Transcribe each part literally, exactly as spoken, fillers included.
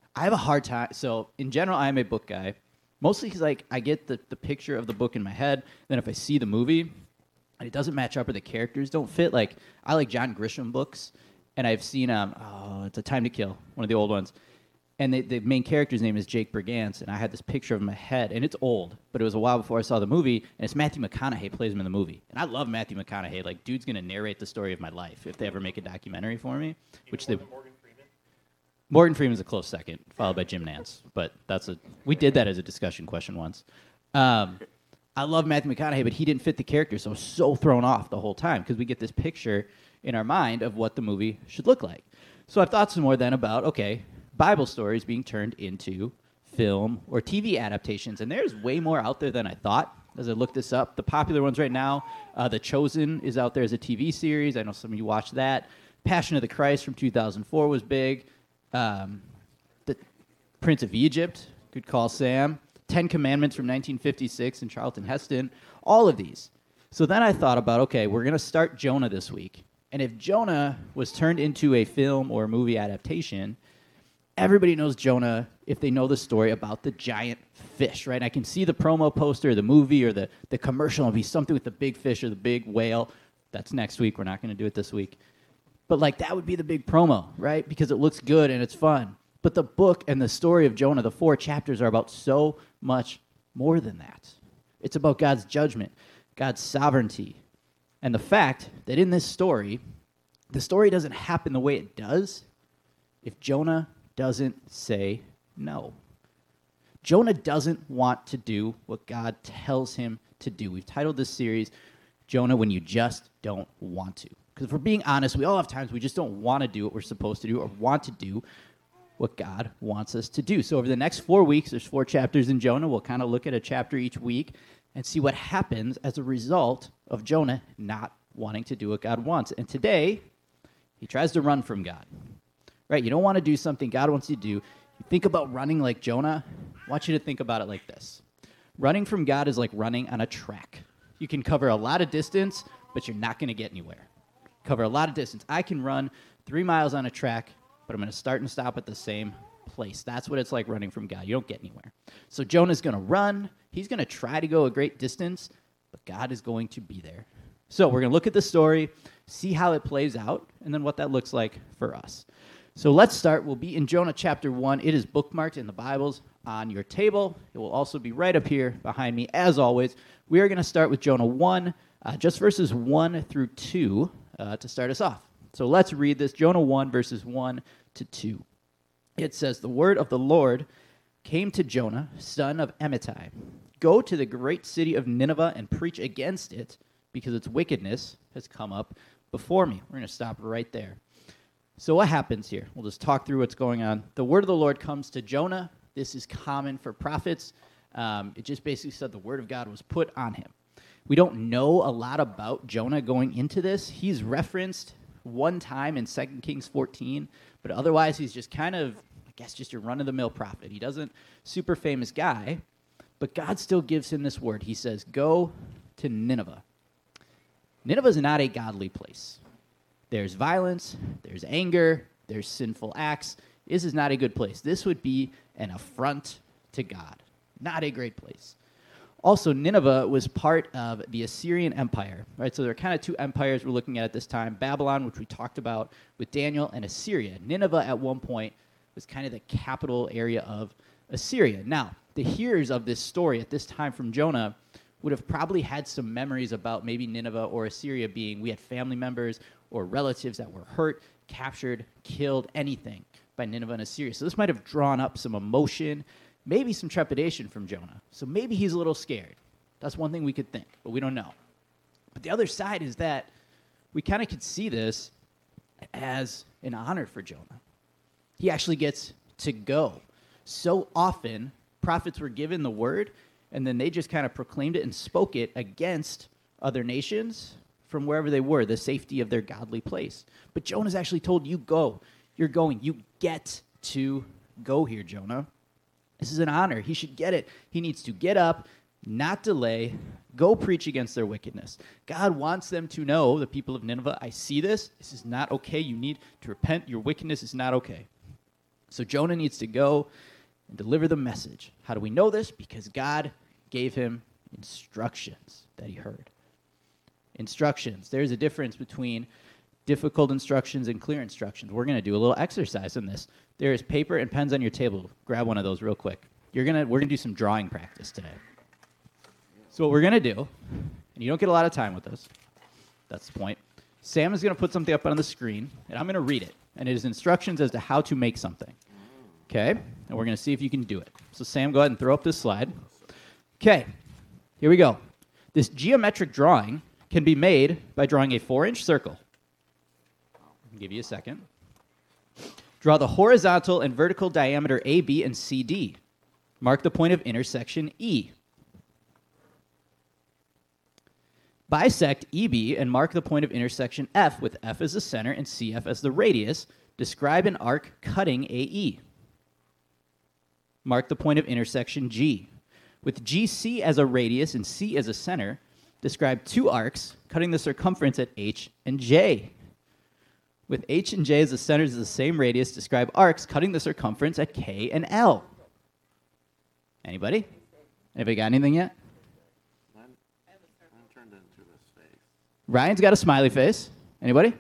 I have a hard time. So in general, I am a book guy, mostly because like I get the, the picture of the book in my head. Then if I see the movie and it doesn't match up or the characters don't fit, like I like John Grisham books, and I've seen um oh it's A Time to Kill, one of the old ones, and they, the main character's name is Jake Brigance, and I had this picture of him in my head, and it's old, but it was a while before I saw the movie, and it's Matthew McConaughey plays him in the movie, and I love Matthew McConaughey. Like, dude's gonna narrate the story of my life if they ever make a documentary for me, which they. Morgan Freeman's a close second, followed by Jim Nance. But that's a we did that as a discussion question once. Um, I love Matthew McConaughey, but he didn't fit the character, so I was so thrown off the whole time because we get this picture in our mind of what the movie should look like. So I've thought some more then about, okay, Bible stories being turned into film or T V adaptations, and there's way more out there than I thought. As I looked this up, the popular ones right now, uh, The Chosen is out there as a T V series. I know some of you watched that. Passion of the Christ from two thousand four was big. Um, the Prince of Egypt, Good Call Sam, Ten Commandments from nineteen fifty-six and Charlton Heston, all of these. So then I thought about, okay, we're going to start Jonah this week. And if Jonah was turned into a film or a movie adaptation, everybody knows Jonah if they know the story about the giant fish, right? I can see the promo poster, the movie, or the, the commercial, and be something with the big fish or the big whale. That's next week. We're not going to do it this week. But, like, that would be the big promo, right? Because it looks good and it's fun. But the book and the story of Jonah, the four chapters, are about so much more than that. It's about God's judgment, God's sovereignty, and the fact that in this story, the story doesn't happen the way it does if Jonah doesn't say no. Jonah doesn't want to do what God tells him to do. We've titled this series, Jonah, When You Just Don't Want To. Because if we're being honest, we all have times we just don't want to do what we're supposed to do or want to do what God wants us to do. So over the next four weeks, there's four chapters in Jonah. We'll kind of look at a chapter each week and see what happens as a result of Jonah not wanting to do what God wants. And today, he tries to run from God. Right? You don't want to do something God wants you to do. You think about running like Jonah. I want you to think about it like this. Running from God is like running on a track. You can cover a lot of distance, but you're not going to get anywhere. Cover a lot of distance. I can run three miles on a track, but I'm going to start and stop at the same place. That's what it's like running from God. You don't get anywhere. So Jonah's going to run. He's going to try to go a great distance, but God is going to be there. So we're going to look at the story, see how it plays out, and then what that looks like for us. So let's start. We'll be in Jonah chapter one. It is bookmarked in the Bibles on your table. It will also be right up here behind me. As always, we are going to start with Jonah one, uh, just verses one through two. Uh, to start us off. So let's read this, Jonah one, verses one to two. It says, "The word of the Lord came to Jonah, son of Amittai. Go to the great city of Nineveh and preach against it, because its wickedness has come up before me." We're going to stop right there. So what happens here? We'll just talk through what's going on. The word of the Lord comes to Jonah. This is common for prophets. Um, it just basically said the word of God was put on him. We don't know a lot about Jonah going into this. He's referenced one time in Second Kings fourteen, but otherwise he's just kind of, I guess, just your run-of-the-mill prophet. He doesn't, super famous guy, but God still gives him this word. He says, go to Nineveh. Nineveh is not a godly place. There's violence, there's anger, there's sinful acts. This is not a good place. This would be an affront to God. Not a great place. Also, Nineveh was part of the Assyrian Empire, right? So there are kind of two empires we're looking at at this time. Babylon, which we talked about with Daniel, and Assyria. Nineveh, at one point, was kind of the capital area of Assyria. Now, the hearers of this story at this time from Jonah would have probably had some memories about maybe Nineveh or Assyria being, we had family members or relatives that were hurt, captured, killed, anything by Nineveh and Assyria. So this might have drawn up some emotion, maybe some trepidation from Jonah. So maybe he's a little scared. That's one thing we could think, but we don't know. But the other side is that we kind of could see this as an honor for Jonah. He actually gets to go. So often, prophets were given the word, and then they just kind of proclaimed it and spoke it against other nations from wherever they were, the safety of their godly place. But Jonah's actually told, you go. You're going. You get to go here, Jonah. This is an honor. He should get it. He needs to get up, not delay, go preach against their wickedness. God wants them to know, the people of Nineveh, I see this. This is not okay. You need to repent. Your wickedness is not okay. So Jonah needs to go and deliver the message. How do we know this? Because God gave him instructions that he heard. Instructions. There's a difference between difficult instructions and clear instructions. We're going to do a little exercise in this. There is paper and pens on your table. Grab one of those real quick. You're gonna, we're going to do some drawing practice today. So what we're going to do, and you don't get a lot of time with this, that's the point. Sam is going to put something up on the screen, and I'm going to read it. And it is instructions as to how to make something. Okay? And we're going to see if you can do it. So Sam, go ahead and throw up this slide. Okay. Here we go. This geometric drawing can be made by drawing a four-inch circle. I'll give you a second. Draw the horizontal and vertical diameter A, B, and C D. Mark the point of intersection E. Bisect E B and mark the point of intersection F with F as the center and C F as the radius. Describe an arc cutting A E. Mark the point of intersection G. With G C as a radius and C as a center, describe two arcs cutting the circumference at H and J. With H and J as the centers of the same radius, describe arcs cutting the circumference at K and L. Anybody? Anybody got anything yet? I'm, I'm turned into this face. Ryan's got a smiley face. Anybody?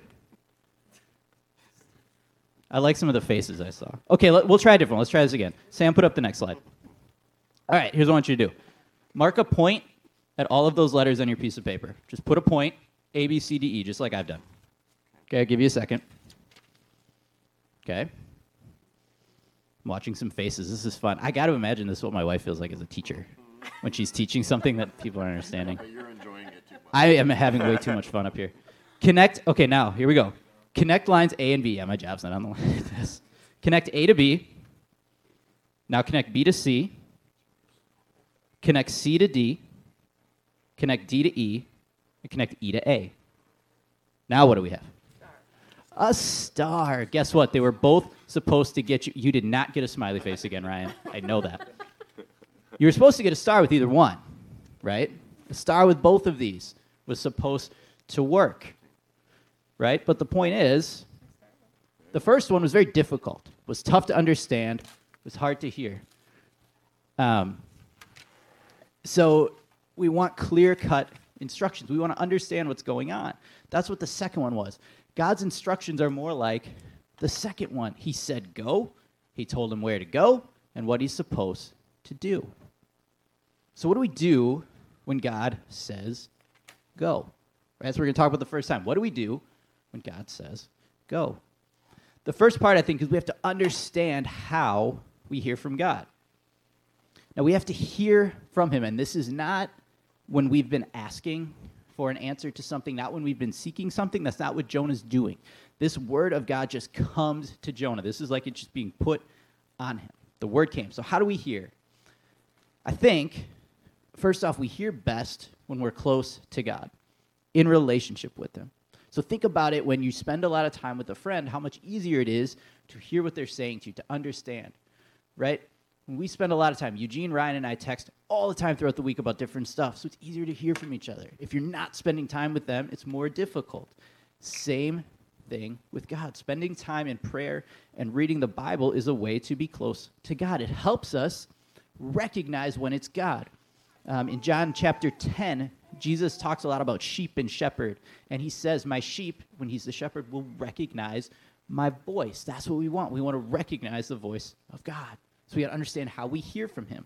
I like some of the faces I saw. Okay, let, we'll try a different one. Let's try this again. Sam, put up the next slide. All right, here's what I want you to do. Mark a point at all of those letters on your piece of paper. Just put a point, A, B, C, D, E, just like I've done. Okay, I'll give you a second. Okay. I'm watching some faces. This is fun. I got to imagine this is what my wife feels like as a teacher when she's teaching something that people aren't understanding. You're enjoying it too much. I am having way too much fun up here. Connect. Okay, now, here we go. Connect lines A and B. Yeah, my job's not on the line like this. Connect A to B. Now connect B to C. Connect C to D. Connect D to E. And connect E to A. Now what do we have? A star. Guess what? They were both supposed to get you. You did not get a smiley face again, Ryan. I know that. You were supposed to get a star with either one, right? A star with both of these was supposed to work, right? But the point is, the first one was very difficult, was tough to understand, was hard to hear. Um, so we want clear-cut instructions. We want to understand what's going on. That's what the second one was. God's instructions are more like the second one. He said go. He told him where to go and what he's supposed to do. So what do we do when God says go? That's what we're going to talk about the first time. What do we do when God says go? The first part, I think, is we have to understand how we hear from God. Now, we have to hear from him, and this is not when we've been asking for an answer to something, not when we've been seeking something. That's not what Jonah's doing. This word of God just comes to Jonah. This is like it's just being put on him. The word came. So how do we hear? I think, first off, we hear best when we're close to God, in relationship with him. So think about it when you spend a lot of time with a friend, how much easier it is to hear what they're saying to you, to understand, right? When we spend a lot of time, Eugene, Ryan, and I text all the time throughout the week about different stuff, so it's easier to hear from each other. If you're not spending time with them, it's more difficult. Same thing with God. Spending time in prayer and reading the Bible is a way to be close to God. It helps us recognize when it's God. Um, in John chapter ten, Jesus talks a lot about sheep and shepherd, and he says, my sheep, when he's the shepherd, will recognize my voice. That's what we want. We want to recognize the voice of God. So we got to understand how we hear from him.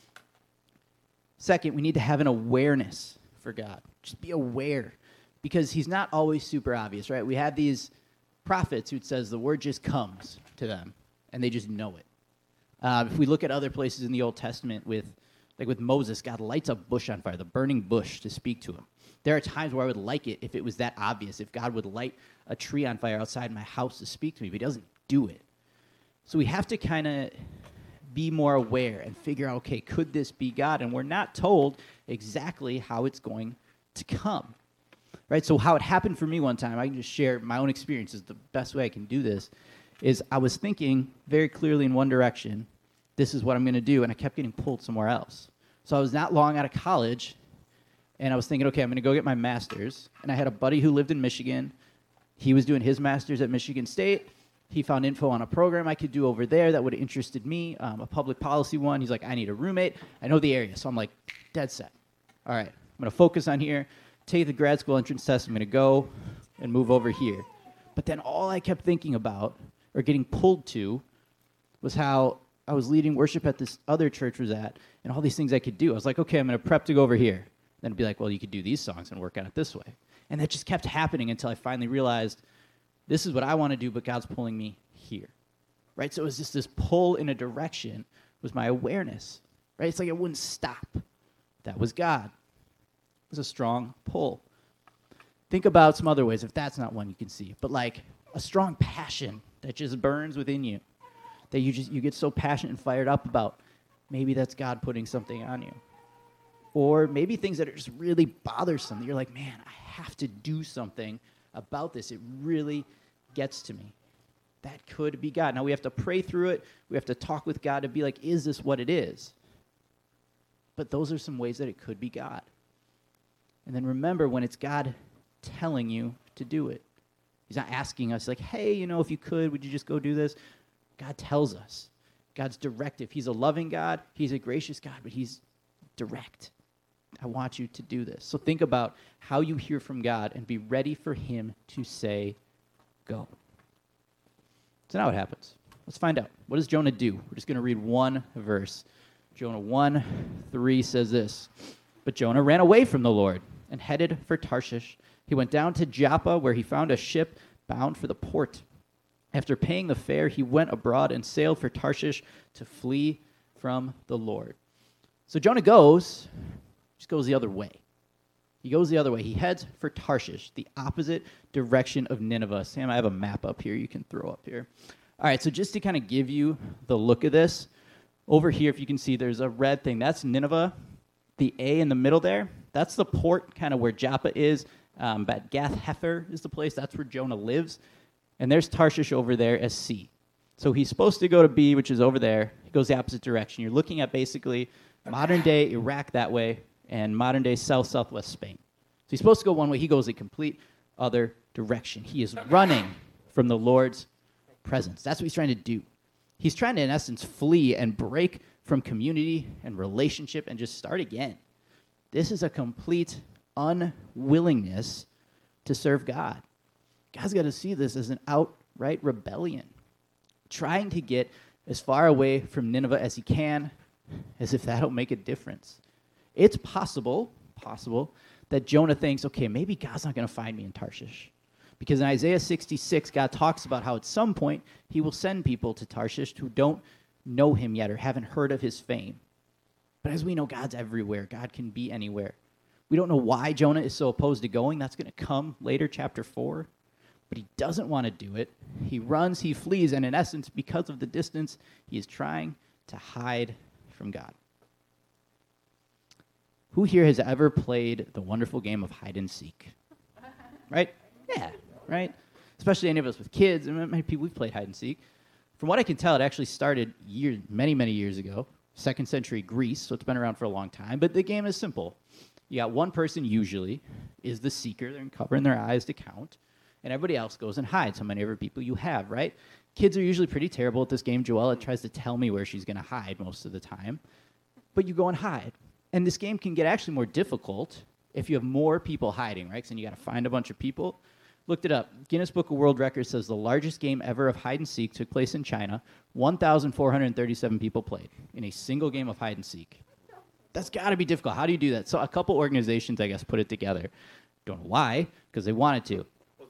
Second, we need to have an awareness for God. Just be aware, because he's not always super obvious, right? We have these prophets who says the word just comes to them, and they just know it. Uh, if we look at other places in the Old Testament with Like with Moses, God lights a bush on fire, the burning bush, to speak to him. There are times where I would like it if it was that obvious, if God would light a tree on fire outside my house to speak to me, but he doesn't do it. So we have to kind of be more aware and figure out, okay, could this be God? And we're not told exactly how it's going to come, right? So how it happened for me one time, I can just share my own experiences. The best way I can do this is I was thinking very clearly in one direction, this is what I'm going to do, and I kept getting pulled somewhere else. So I was not long out of college, and I was thinking, okay, I'm going to go get my master's, and I had a buddy who lived in Michigan. He was doing his master's at Michigan State, He found info on a program I could do over there that would have interested me, um, a public policy one. He's like, I need a roommate. I know the area. So I'm like, dead set. All right, I'm going to focus on here, take the grad school entrance test. I'm going to go and move over here. But then all I kept thinking about or getting pulled to was how I was leading worship at this other church was at and all these things I could do. I was like, okay, I'm going to prep to go over here. Then it'd be like, well, you could do these songs and work on it this way. And that just kept happening until I finally realized this is what I want to do, but God's pulling me here, right? So it was just this pull in a direction was my awareness, right? It's like it wouldn't stop. That was God. It was a strong pull. Think about some other ways, if that's not one you can see, but like a strong passion that just burns within you, that you just you get so passionate and fired up about. Maybe that's God putting something on you. Or maybe things that are just really bothersome, that you're like, man, I have to do something about this. It really gets to me. That could be God. Now, we have to pray through it. We have to talk with God to be like, is this what it is? But those are some ways that it could be God. And then remember, when it's God telling you to do it, he's not asking us like, hey, you know, if you could, would you just go do this? God tells us. God's directive. He's a loving God. He's a gracious God, but he's direct. I want you to do this. So think about how you hear from God and be ready for him to say, go. So now what happens? Let's find out. What does Jonah do? We're just going to read one verse. Jonah one, three says this. But Jonah ran away from the Lord and headed for Tarshish. He went down to Joppa, where he found a ship bound for the port. After paying the fare, he went abroad and sailed for Tarshish to flee from the Lord. So Jonah goes, just goes the other way. He goes the other way. He heads for Tarshish, the opposite direction of Nineveh. Sam, I have a map up here you can throw up here. All right, so just to kind of give you the look of this, over here, if you can see, there's a red thing. That's Nineveh. The A in the middle there, that's the port, kind of where Joppa is. Um, but Gath Hefer is the place. That's where Jonah lives. And there's Tarshish over there as C. So he's supposed to go to B, which is over there. He goes the opposite direction. You're looking at basically modern-day Iraq that way and modern-day south-southwest Spain. So he's supposed to go one way. He goes a complete other direction. He is running from the Lord's presence. That's what he's trying to do. He's trying to, in essence, flee and break from community and relationship and just start again. This is a complete unwillingness to serve God. God's got to see this as an outright rebellion, trying to get as far away from Nineveh as he can, as if that'll make a difference. It's possible, possible, that Jonah thinks, okay, maybe God's not going to find me in Tarshish. Because in Isaiah sixty-six, God talks about how at some point he will send people to Tarshish who don't know him yet or haven't heard of his fame. But as we know, God's everywhere. God can be anywhere. We don't know why Jonah is so opposed to going. That's going to come later, chapter four. But he doesn't want to do it. He runs, he flees, and in essence, because of the distance, he is trying to hide from God. Who here has ever played the wonderful game of hide and seek? Right? Yeah, right? Especially any of us with kids, and many people, we've played hide and seek. From what I can tell, it actually started years, many, many years ago, second century Greece, so it's been around for a long time. But the game is simple. You got one person usually is the seeker. They're covering their eyes to count. And everybody else goes and hides how many other people you have, right? Kids are usually pretty terrible at this game. Joella tries to tell me where she's going to hide most of the time. But you go and hide. And this game can get actually more difficult if you have more people hiding, right? Because then you got to find a bunch of people. Looked it up. Guinness Book of World Records says the largest game ever of hide and seek took place in China. one thousand four hundred thirty-seven people played in a single game of hide and seek. That's got to be difficult. How do you do that? So a couple organizations, I guess, put it together. Don't know why, because they wanted to.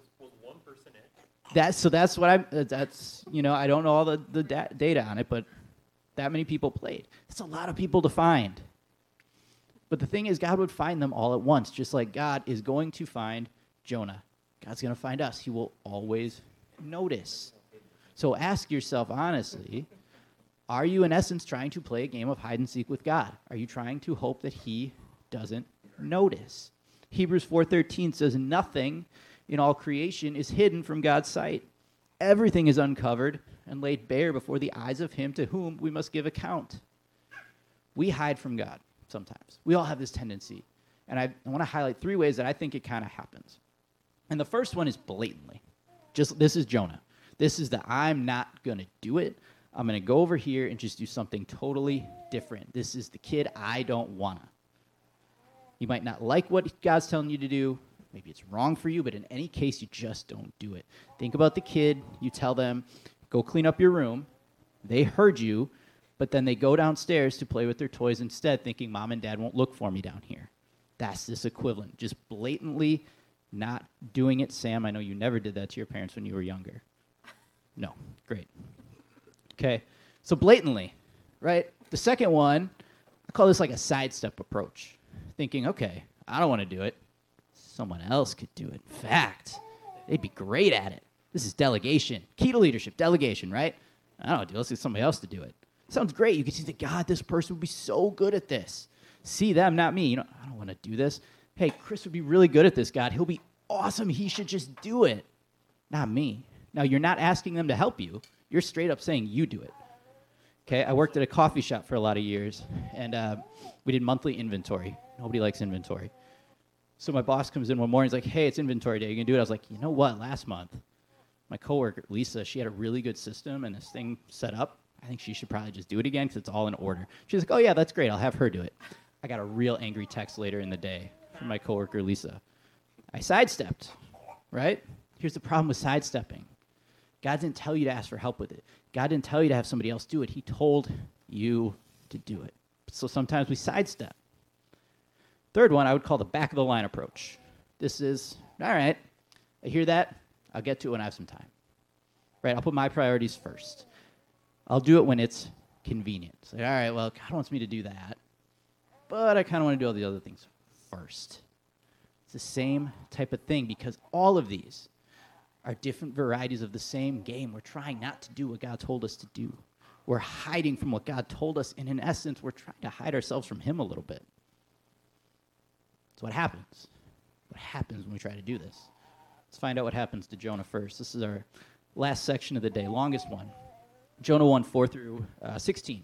That's so. That's what I'm. Uh, that's you know. I don't know all the the da- data on it, but that many people played. That's a lot of people to find. But the thing is, God would find them all at once, just like God is going to find Jonah. God's going to find us. He will always notice. So ask yourself honestly: are you, in essence, trying to play a game of hide and seek with God? Are you trying to hope that He doesn't notice? Hebrews four thirteen says, "Nothing in all creation is hidden from God's sight. Everything is uncovered and laid bare before the eyes of him to whom we must give account." We hide from God sometimes. We all have this tendency. And I, I want to highlight three ways that I think it kind of happens. And the first one is blatantly. Just this is Jonah. This is the I'm not going to do it. I'm going to go over here and just do something totally different. This is the kid I don't want to. You might not like what God's telling you to do. Maybe it's wrong for you, but in any case, you just don't do it. Think about the kid. You tell them, go clean up your room. They heard you, but then they go downstairs to play with their toys instead, thinking mom and dad won't look for me down here. That's this equivalent. Just blatantly not doing it. Sam, I know you never did that to your parents when you were younger. No. Great. Okay. So blatantly, right? The second one, I call this like a sidestep approach. Thinking, okay, I don't want to do it. Someone else could do it. In fact, they'd be great at it. This is delegation. Key to leadership, delegation, right? I don't want to do it. Let's get somebody else to do it. Sounds great. You can see that, God, this person would be so good at this. See them, not me. You know, I don't want to do this. Hey, Chris would be really good at this, God. He'll be awesome. He should just do it. Not me. Now, you're not asking them to help you. You're straight up saying you do it. Okay, I worked at a coffee shop for a lot of years, and uh, we did monthly inventory. Nobody likes inventory. So my boss comes in one morning, he's like, hey, it's inventory day. You can do it? I was like, you know what? Last month, my coworker, Lisa, she had a really good system and this thing set up. I think she should probably just do it again because it's all in order. She's like, oh, yeah, that's great. I'll have her do it. I got a real angry text later in the day from my coworker, Lisa. I sidestepped, right? Here's the problem with sidestepping. God didn't tell you to ask for help with it. God didn't tell you to have somebody else do it. He told you to do it. So sometimes we sidestep. Third one, I would call the back of the line approach. This is, all right, I hear that. I'll get to it when I have some time. Right, I'll put my priorities first. I'll do it when it's convenient. It's like, all right, well, God wants me to do that, but I kind of want to do all the other things first. It's the same type of thing because all of these are different varieties of the same game. We're trying not to do what God told us to do. We're hiding from what God told us, and in essence, we're trying to hide ourselves from him a little bit. So what happens? What happens when we try to do this? Let's find out what happens to Jonah first. This is our last section of the day, longest one. Jonah one, four through uh, sixteen.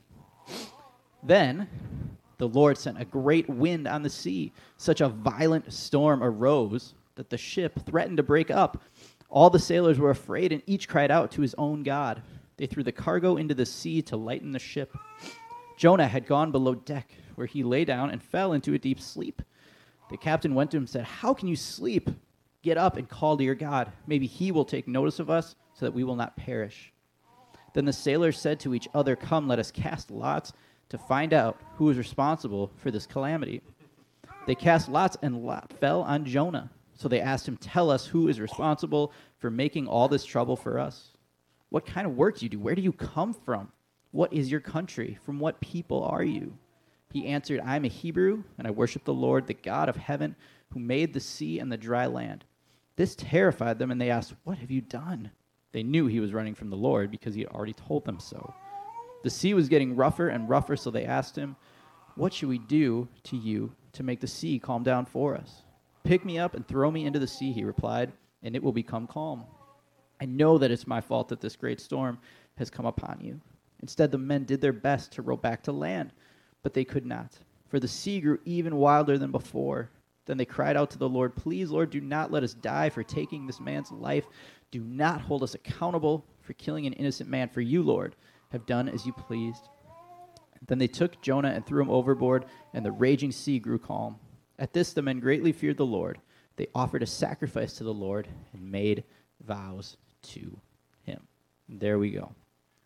Then the Lord sent a great wind on the sea. Such a violent storm arose that the ship threatened to break up. All the sailors were afraid, and each cried out to his own God. They threw the cargo into the sea to lighten the ship. Jonah had gone below deck, where he lay down and fell into a deep sleep. The captain went to him and said, how can you sleep? Get up and call to your God. Maybe he will take notice of us so that we will not perish. Then the sailors said to each other, come, let us cast lots to find out who is responsible for this calamity. They cast lots, and lot fell on Jonah. So they asked him, tell us who is responsible for making all this trouble for us. What kind of work do you do? Where do you come from? What is your country? From what people are you? He answered, I am a Hebrew, and I worship the Lord, the God of heaven, who made the sea and the dry land. This terrified them, and they asked, what have you done? They knew he was running from the Lord because he had already told them so. The sea was getting rougher and rougher, so they asked him, what should we do to you to make the sea calm down for us? Pick me up and throw me into the sea, he replied, and it will become calm. I know that it's my fault that this great storm has come upon you. Instead, the men did their best to row back to land, but they could not, for the sea grew even wilder than before. Then they cried out to the Lord, please, Lord, do not let us die for taking this man's life. Do not hold us accountable for killing an innocent man, for you, Lord, have done as you pleased. Then they took Jonah and threw him overboard, and the raging sea grew calm. At this, the men greatly feared the Lord. They offered a sacrifice to the Lord and made vows to him. And there we go.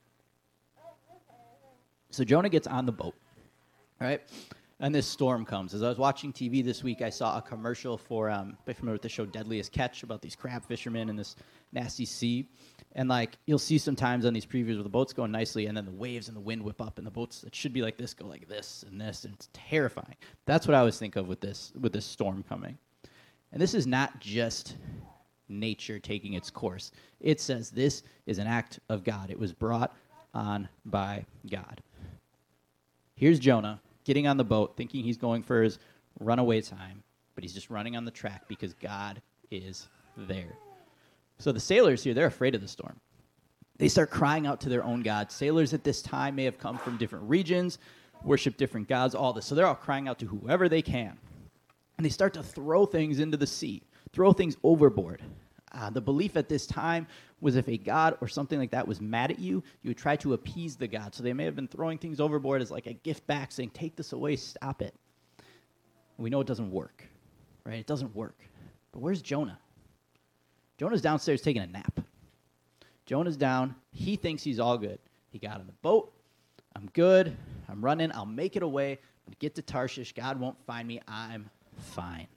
So Jonah gets on the boat, right? And this storm comes. As I was watching T V this week, I saw a commercial for, um, are you familiar with the show Deadliest Catch, about these crab fishermen in this nasty sea. And, like, you'll see sometimes on these previews where the boat's going nicely, and then the waves and the wind whip up, and the boats that should be like this go like this and this, and it's terrifying. That's what I always think of with this with this storm coming. And this is not just nature taking its course. It says this is an act of God. It was brought on by God. Here's Jonah getting on the boat, thinking he's going for his runaway time, but he's just running on the track because God is there. So the sailors here, they're afraid of the storm. They start crying out to their own God. Sailors at this time may have come from different regions, worship different gods, all this. So they're all crying out to whoever they can. And they start to throw things into the sea, throw things overboard. Uh, the belief at this time was if a god or something like that was mad at you, you would try to appease the god. So they may have been throwing things overboard as like a gift back, saying, take this away, stop it. We know it doesn't work, right? It doesn't work. But where's Jonah? Jonah's downstairs taking a nap. Jonah's down. He thinks he's all good. He got on the boat. I'm good. I'm running. I'll make it away. I'm going to get to Tarshish. God won't find me. I'm fine.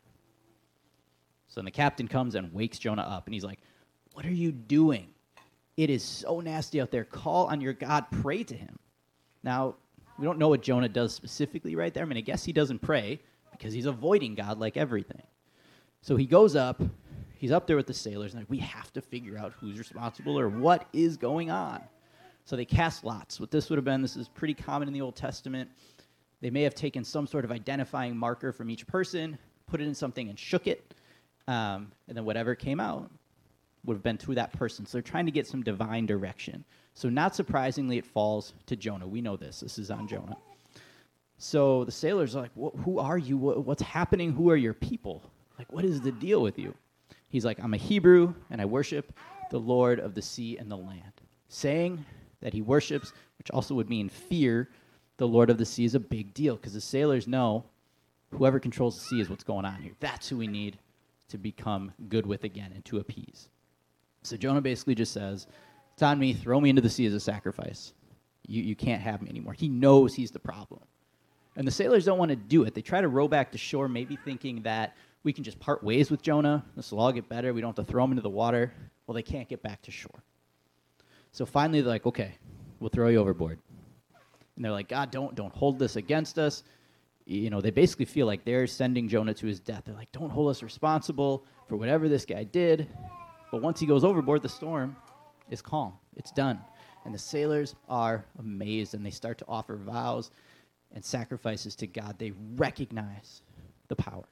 So then the captain comes and wakes Jonah up, and he's like, what are you doing? It is so nasty out there. Call on your God. Pray to him. Now, we don't know what Jonah does specifically right there. I mean, I guess he doesn't pray because he's avoiding God like everything. So he goes up. He's up there with the sailors, and like, we have to figure out who's responsible or what is going on. So they cast lots. What this would have been, this is pretty common in the Old Testament. They may have taken some sort of identifying marker from each person, put it in something and shook it, um, and then whatever came out would have been to that person. So they're trying to get some divine direction. So not surprisingly, it falls to Jonah. We know this. This is on Jonah. So the sailors are like, who are you? What's happening? Who are your people? Like, what is the deal with you? He's like, I'm a Hebrew, and I worship the Lord of the sea and the land. Saying that he worships, which also would mean fear, the Lord of the sea is a big deal, because the sailors know whoever controls the sea is what's going on here. That's who we need to become good with again and to appease. So Jonah basically just says, it's on me, throw me into the sea as a sacrifice. You, you can't have me anymore. He knows he's the problem. And the sailors don't want to do it. They try to row back to shore, maybe thinking that we can just part ways with Jonah. This will all get better. We don't have to throw him into the water. Well, they can't get back to shore. So finally, they're like, okay, we'll throw you overboard. And they're like, God, don't don't hold this against us. You know, they basically feel like they're sending Jonah to his death. They're like, don't hold us responsible for whatever this guy did. But once he goes overboard, the storm is calm. It's done. And the sailors are amazed, and they start to offer vows and sacrifices to God. They recognize the power.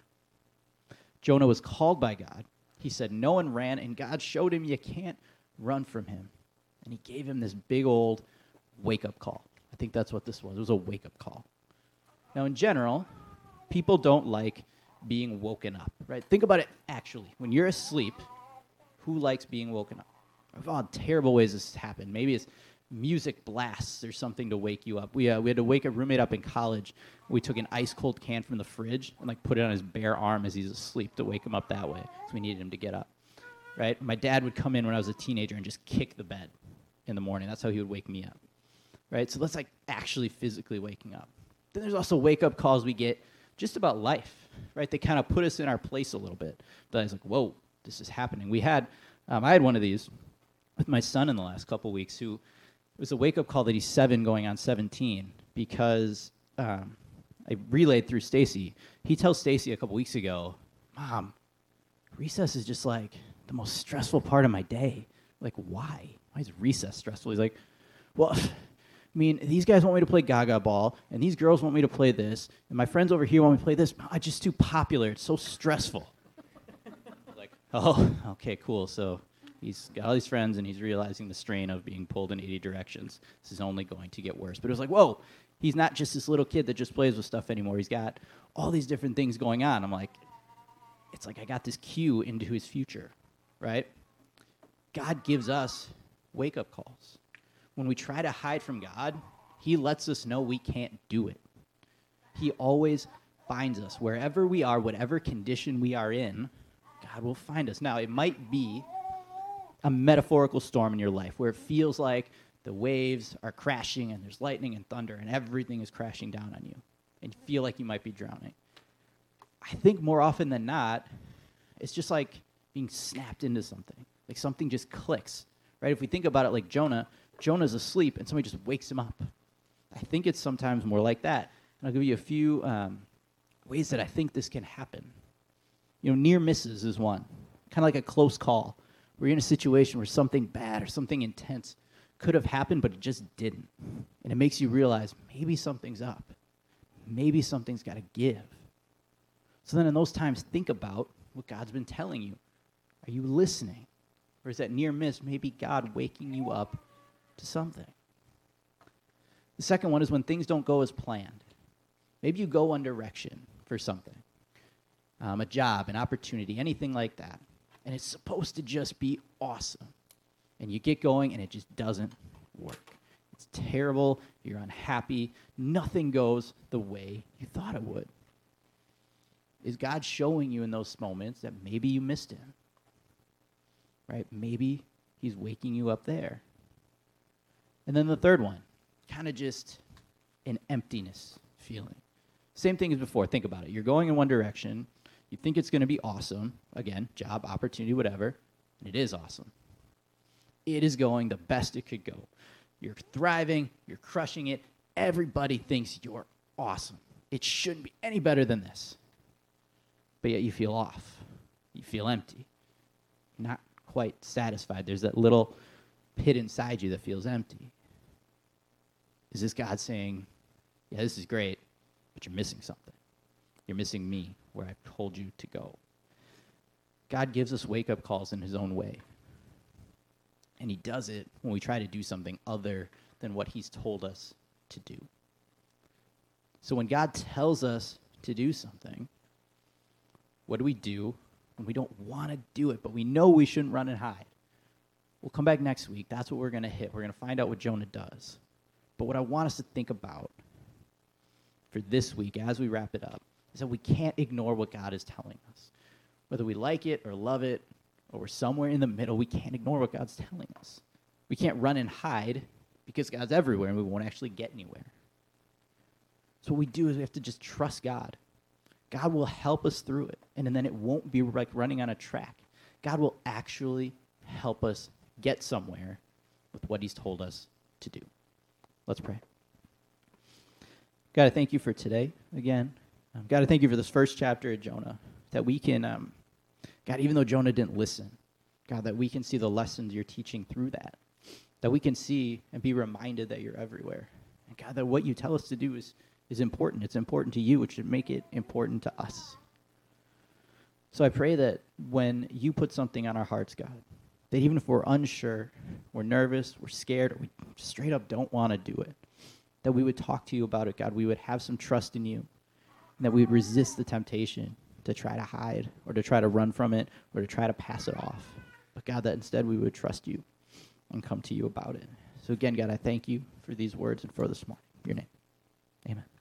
Jonah was called by God. He said no and ran, and God showed him you can't run from him. And he gave him this big old wake-up call. I think that's what this was. It was a wake-up call. Now, in general, people don't like being woken up, right? Think about it actually. When you're asleep, who likes being woken up? I've found terrible ways this has happened. Maybe it's music blasts or something to wake you up. We uh, we had to wake a roommate up in college. We took an ice-cold can from the fridge and like put it on his bare arm as he's asleep to wake him up that way. So we needed him to get up, right? My dad would come in when I was a teenager and just kick the bed in the morning. That's how he would wake me up, right? So that's like actually physically waking up. Then there's also wake-up calls we get just about life, right? They kind of put us in our place a little bit. But I was like, whoa, this is happening. We had, um, I had one of these with my son in the last couple weeks who, it was a wake-up call that he's seven going on seventeen because um, I relayed through Stacy. He tells Stacy a couple weeks ago, Mom, recess is just like the most stressful part of my day. Like, why? Why is recess stressful? He's like, well, I mean, these guys want me to play Gaga ball, and these girls want me to play this, and my friends over here want me to play this. I'm just too popular. It's so stressful. Like, oh, okay, cool. So he's got all these friends, and he's realizing the strain of being pulled in eighty directions. This is only going to get worse. But it was like, whoa, he's not just this little kid that just plays with stuff anymore. He's got all these different things going on. I'm like, it's like I got this cue into his future, right? God gives us wake-up calls. When we try to hide from God, he lets us know we can't do it. He always finds us. Wherever we are, whatever condition we are in, God will find us. Now, it might be a metaphorical storm in your life where it feels like the waves are crashing and there's lightning and thunder and everything is crashing down on you and you feel like you might be drowning. I think more often than not, it's just like being snapped into something. Like something just clicks, right? If we think about it like Jonah, Jonah's asleep and somebody just wakes him up. I think it's sometimes more like that. And I'll give you a few um, ways that I think this can happen. You know, near misses is one. Kind of like a close call. We're in a situation where something bad or something intense could have happened, but it just didn't. And it makes you realize maybe something's up. Maybe something's got to give. So then in those times, think about what God's been telling you. Are you listening? Or is that near miss maybe God waking you up to something? The second one is when things don't go as planned. Maybe you go on direction for something. Um, a job, an opportunity, anything like that. And it's supposed to just be awesome. And you get going, and it just doesn't work. It's terrible. You're unhappy. Nothing goes the way you thought it would. Is God showing you in those moments that maybe you missed him? Right? Maybe he's waking you up there. And then the third one, kind of just an emptiness feeling. Same thing as before. Think about it. You're going in one direction. You think it's going to be awesome. Again, job, opportunity, whatever. And it is awesome. It is going the best it could go. You're thriving. You're crushing it. Everybody thinks you're awesome. It shouldn't be any better than this. But yet you feel off. You feel empty. Not quite satisfied. There's that little pit inside you that feels empty. Is this God saying, yeah, this is great, but you're missing something. You're missing me, where I've told you to go. God gives us wake-up calls in his own way. And he does it when we try to do something other than what he's told us to do. So when God tells us to do something, what do we do when we don't want to do it, but we know we shouldn't run and hide? We'll come back next week. That's what we're going to hit. We're going to find out what Jonah does. But what I want us to think about for this week, as we wrap it up, is that we can't ignore what God is telling us. Whether we like it or love it, or we're somewhere in the middle, we can't ignore what God's telling us. We can't run and hide because God's everywhere and we won't actually get anywhere. So what we do is we have to just trust God. God will help us through it, and then it won't be like running on a track. God will actually help us get somewhere with what he's told us to do. Let's pray. God, I thank you for today again. Um, God, I thank you for this first chapter of Jonah, that we can, um, God, even though Jonah didn't listen, God, that we can see the lessons you're teaching through that, that we can see and be reminded that you're everywhere. And God, that what you tell us to do is, is important. It's important to you, which should make it important to us. So I pray that when you put something on our hearts, God, that even if we're unsure, we're nervous, we're scared, or we straight up don't want to do it, that we would talk to you about it, God. We would have some trust in you, and that we would resist the temptation to try to hide or to try to run from it or to try to pass it off. But God, that instead we would trust you and come to you about it. So again, God, I thank you for these words and for this morning. In your name, amen.